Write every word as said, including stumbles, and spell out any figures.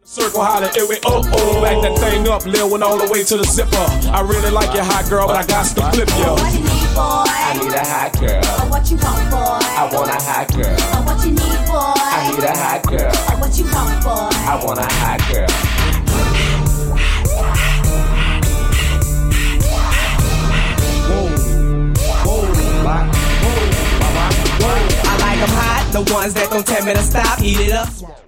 Circle holler, it went oh oh. Back that thing up, Lil went all the way to the zipper. I really like your hot girl, but I got to flip you. What you need, boy? I need a hot girl. Oh, what you want, boy? I want a hot girl. Oh, what you need, boy? I need a hot girl. Oh, what you want, boy? I want a hot girl. I like them hot, the ones that don't tell me to stop. Heat it up.